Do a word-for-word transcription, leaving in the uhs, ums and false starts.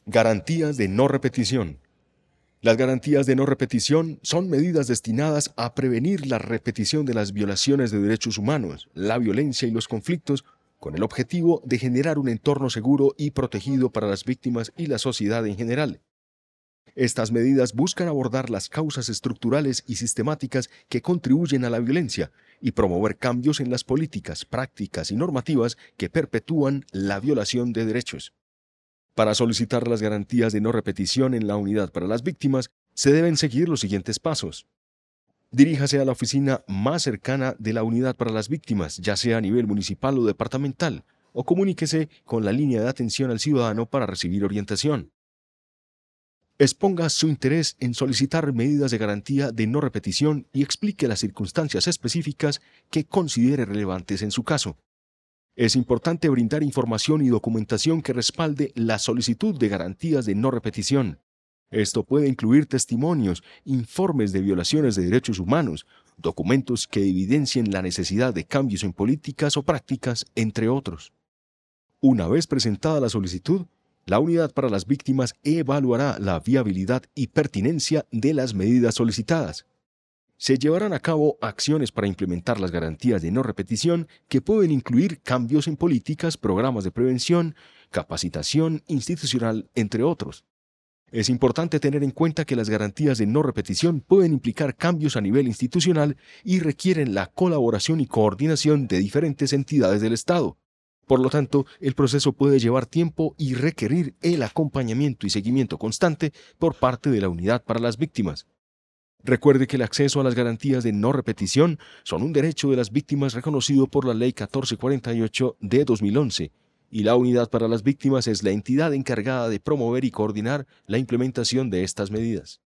Garantías de no repetición. Las garantías de no repetición son medidas destinadas a prevenir la repetición de las violaciones de derechos humanos, la violencia y los conflictos, con el objetivo de generar un entorno seguro y protegido para las víctimas y la sociedad en general. Estas medidas buscan abordar las causas estructurales y sistemáticas que contribuyen a la violencia y promover cambios en las políticas, prácticas y normativas que perpetúan la violación de derechos. Para solicitar las garantías de no repetición en la unidad para las víctimas, se deben seguir los siguientes pasos. Diríjase a la oficina más cercana de la unidad para las víctimas, ya sea a nivel municipal o departamental, o comuníquese con la línea de atención al ciudadano para recibir orientación. Exponga su interés en solicitar medidas de garantía de no repetición y explique las circunstancias específicas que considere relevantes en su caso. Es importante brindar información y documentación que respalde la solicitud de garantías de no repetición. Esto puede incluir testimonios, informes de violaciones de derechos humanos, documentos que evidencien la necesidad de cambios en políticas o prácticas, entre otros. Una vez presentada la solicitud, la unidad para las víctimas evaluará la viabilidad y pertinencia de las medidas solicitadas. Se llevarán a cabo acciones para implementar las garantías de no repetición que pueden incluir cambios en políticas, programas de prevención, capacitación institucional, entre otros. Es importante tener en cuenta que las garantías de no repetición pueden implicar cambios a nivel institucional y requieren la colaboración y coordinación de diferentes entidades del Estado. Por lo tanto, el proceso puede llevar tiempo y requerir el acompañamiento y seguimiento constante por parte de la unidad para las víctimas. Recuerde que el acceso a las garantías de no repetición son un derecho de las víctimas reconocido por la Ley catorce cuarenta y ocho de dos mil once, y la Unidad para las Víctimas es la entidad encargada de promover y coordinar la implementación de estas medidas.